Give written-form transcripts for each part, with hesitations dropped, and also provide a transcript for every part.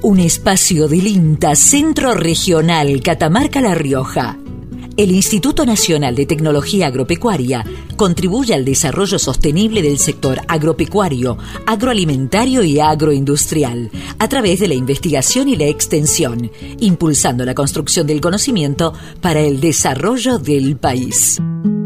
Un espacio del INTA, Centro Regional Catamarca-La Rioja. El Instituto Nacional de Tecnología Agropecuaria contribuye al desarrollo sostenible del sector agropecuario, agroalimentario y agroindustrial a través de la investigación y la extensión, impulsando la construcción del conocimiento para el desarrollo del país.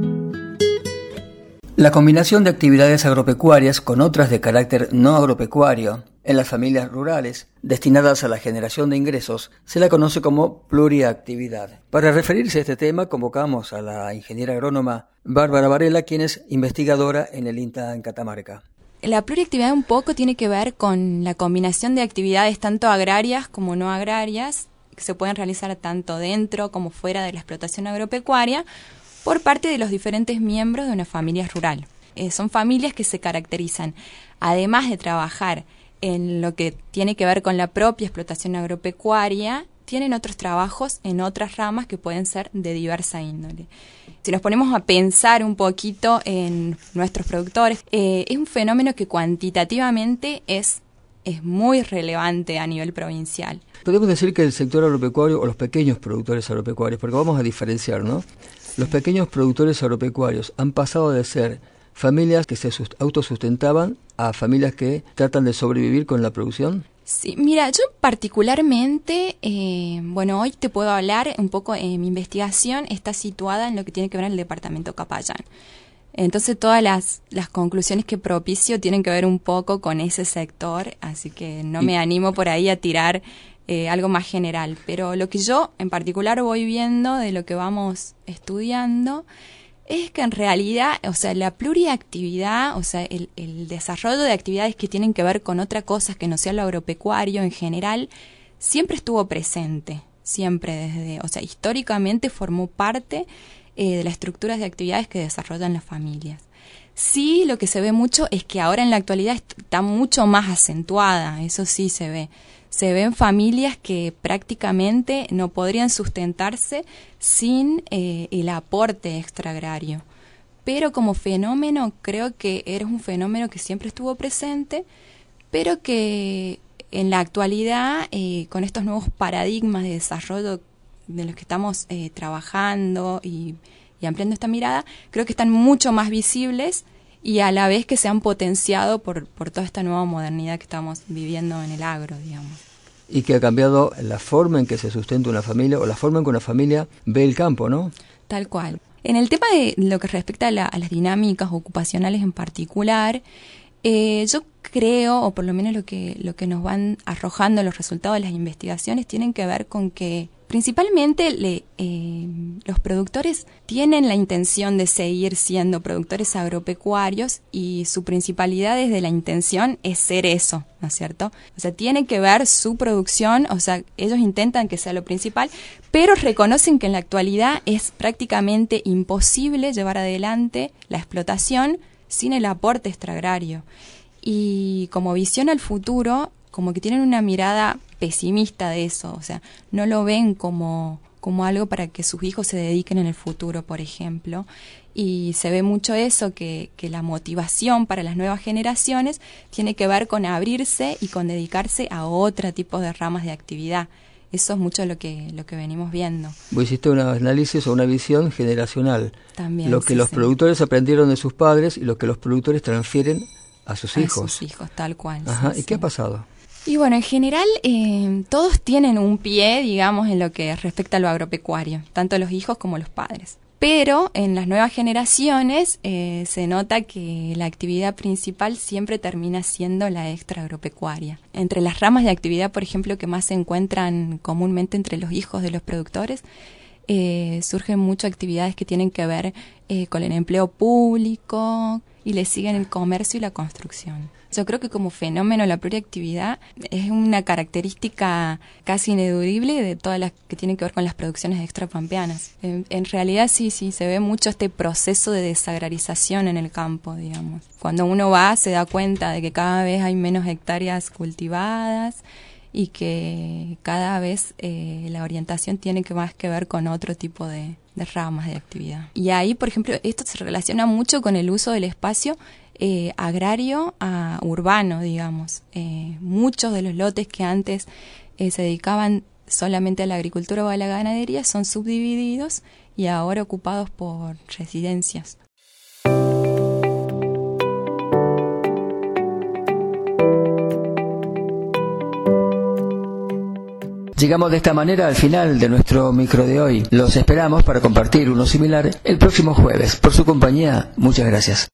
La combinación de actividades agropecuarias con otras de carácter no agropecuario en las familias rurales destinadas a la generación de ingresos se la conoce como pluriactividad. Para referirse a este tema convocamos a la ingeniera agrónoma Bárbara Varela, quien es investigadora en el INTA en Catamarca. La pluriactividad un poco tiene que ver con la combinación de actividades tanto agrarias como no agrarias, que se pueden realizar tanto dentro como fuera de la explotación agropecuaria, por parte de los diferentes miembros de una familia rural. Son familias que se caracterizan, además de trabajar en lo que tiene que ver con la propia explotación agropecuaria, tienen otros trabajos en otras ramas que pueden ser de diversa índole. Si nos ponemos a pensar un poquito en nuestros productores, es un fenómeno que cuantitativamente es muy relevante a nivel provincial. Podemos decir que el sector agropecuario o los pequeños productores agropecuarios, porque vamos a diferenciar, ¿no? Los pequeños productores agropecuarios han pasado de ser familias que se autosustentaban a familias que tratan de sobrevivir con la producción. Sí, mira, yo particularmente, hoy te puedo hablar un poco, mi investigación está situada en lo que tiene que ver en el departamento Capayán. Entonces todas las conclusiones que propicio tienen que ver un poco con ese sector, así que no me animo por ahí a tirar algo más general. Pero lo que yo en particular voy viendo de lo que vamos estudiando es que en realidad, la pluriactividad, el desarrollo de actividades que tienen que ver con otra cosa que no sea lo agropecuario en general, siempre estuvo presente, siempre históricamente formó parte de las estructuras de actividades que desarrollan las familias. Sí, lo que se ve mucho es que ahora en la actualidad está mucho más acentuada, eso sí se ve. Se ven familias que prácticamente no podrían sustentarse sin el aporte extraagrario. Pero como fenómeno, creo que era un fenómeno que siempre estuvo presente, pero que en la actualidad, con estos nuevos paradigmas de desarrollo de los que estamos trabajando y ampliando esta mirada, creo que están mucho más visibles y a la vez que se han potenciado por toda esta nueva modernidad que estamos viviendo en el agro, digamos. Y que ha cambiado la forma en que se sustenta una familia o la forma en que una familia ve el campo, ¿no? Tal cual. En el tema de lo que respecta a las dinámicas ocupacionales en particular, yo creo, o por lo menos lo que nos van arrojando los resultados de las investigaciones, tienen que ver con que principalmente los productores tienen la intención de seguir siendo productores agropecuarios y su principalidad desde la intención es ser eso, ¿no es cierto? Tiene que ver su producción, ellos intentan que sea lo principal, pero reconocen que en la actualidad es prácticamente imposible llevar adelante la explotación sin el aporte extraagrario. Y como visión al futuro, como que tienen una mirada pesimista de eso, no lo ven como algo para que sus hijos se dediquen en el futuro, por ejemplo. Y se ve mucho eso, que la motivación para las nuevas generaciones tiene que ver con abrirse y con dedicarse a otro tipo de ramas de actividad. Eso es mucho lo que venimos viendo. Vos hiciste un análisis o una visión generacional. También, lo que los productores aprendieron de sus padres y lo que los productores transfieren a sus hijos. A sus hijos, tal cual. Ajá. ¿Y qué ha pasado? Y bueno, en general todos tienen un pie, digamos, en lo que respecta a lo agropecuario, tanto los hijos como los padres. Pero en las nuevas generaciones se nota que la actividad principal siempre termina siendo la extraagropecuaria. Entre las ramas de actividad, por ejemplo, que más se encuentran comúnmente entre los hijos de los productores, surgen muchas actividades que tienen que ver con el empleo público y le siguen el comercio y la construcción. Yo creo que como fenómeno la pluriactividad es una característica casi ineludible de todas las que tienen que ver con las producciones extrapampeanas. En realidad sí, se ve mucho este proceso de desagrarización en el campo, digamos. Cuando uno va se da cuenta de que cada vez hay menos hectáreas cultivadas y que cada vez la orientación tiene más que ver con otro tipo de ramas de actividad. Y ahí, por ejemplo, esto se relaciona mucho con el uso del espacio agrario a urbano, digamos. Muchos de los lotes que antes se dedicaban solamente a la agricultura o a la ganadería son subdivididos y ahora ocupados por residencias. Llegamos de esta manera al final de nuestro micro de hoy. Los esperamos para compartir uno similar el próximo jueves. Por su compañía, muchas gracias.